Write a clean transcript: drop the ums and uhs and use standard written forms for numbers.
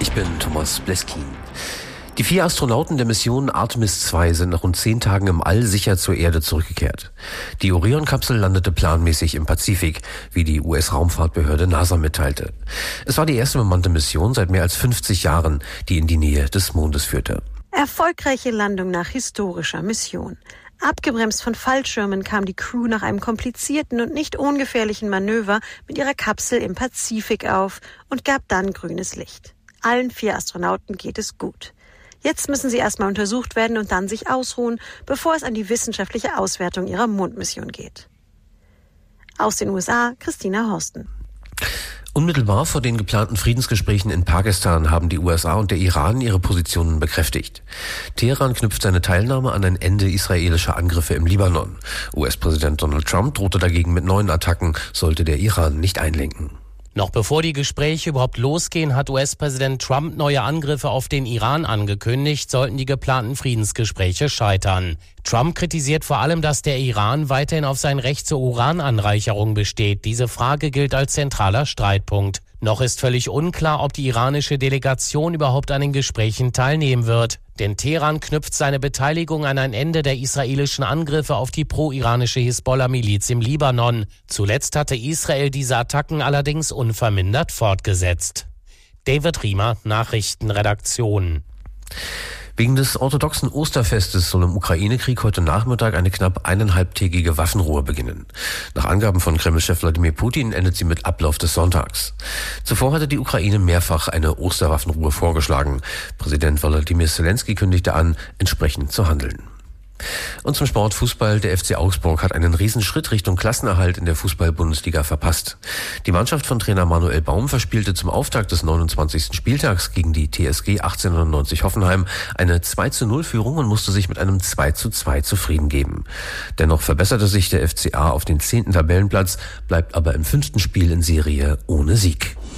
Ich bin Thomas Bleskin. Die 4 Astronauten der Mission Artemis 2 sind nach rund 10 Tagen im All sicher zur Erde zurückgekehrt. Die Orion-Kapsel landete planmäßig im Pazifik, wie die US-Raumfahrtbehörde NASA mitteilte. Es war die erste bemannte Mission seit mehr als 50 Jahren, die in die Nähe des Mondes führte. Erfolgreiche Landung nach historischer Mission. Abgebremst von Fallschirmen kam die Crew nach einem komplizierten und nicht ungefährlichen Manöver mit ihrer Kapsel im Pazifik auf und gab dann grünes Licht. Allen 4 Astronauten geht es gut. Jetzt müssen sie erstmal untersucht werden und dann sich ausruhen, bevor es an die wissenschaftliche Auswertung ihrer Mondmission geht. Aus den USA, Christina Horsten. Unmittelbar vor den geplanten Friedensgesprächen in Pakistan haben die USA und der Iran ihre Positionen bekräftigt. Teheran knüpft seine Teilnahme an ein Ende israelischer Angriffe im Libanon. US-Präsident Donald Trump drohte dagegen mit neuen Attacken, sollte der Iran nicht einlenken. Noch bevor die Gespräche überhaupt losgehen, hat US-Präsident Trump neue Angriffe auf den Iran angekündigt, sollten die geplanten Friedensgespräche scheitern. Trump kritisiert vor allem, dass der Iran weiterhin auf sein Recht zur Urananreicherung besteht. Diese Frage gilt als zentraler Streitpunkt. Noch ist völlig unklar, ob die iranische Delegation überhaupt an den Gesprächen teilnehmen wird. Denn Teheran knüpft seine Beteiligung an ein Ende der israelischen Angriffe auf die pro-iranische Hisbollah-Miliz im Libanon. Zuletzt hatte Israel diese Attacken allerdings unvermindert fortgesetzt. David Riemer, Nachrichtenredaktion. Wegen des orthodoxen Osterfestes soll im Ukraine-Krieg heute Nachmittag eine knapp 1,5-tägige Waffenruhe beginnen. Nach Angaben von Kreml-Chef Wladimir Putin endet sie mit Ablauf des Sonntags. Zuvor hatte die Ukraine mehrfach eine Osterwaffenruhe vorgeschlagen. Präsident Volodymyr Zelensky kündigte an, entsprechend zu handeln. Und zum Sport Fußball. Der FC Augsburg hat einen Riesenschritt Richtung Klassenerhalt in der Fußball-Bundesliga verpasst. Die Mannschaft von Trainer Manuel Baum verspielte zum Auftakt des 29. Spieltags gegen die TSG 1890 Hoffenheim eine 2:0-Führung und musste sich mit einem 2:2 zufrieden geben. Dennoch verbesserte sich der FCA auf den 10. Tabellenplatz, bleibt aber im 5. Spiel in Serie ohne Sieg.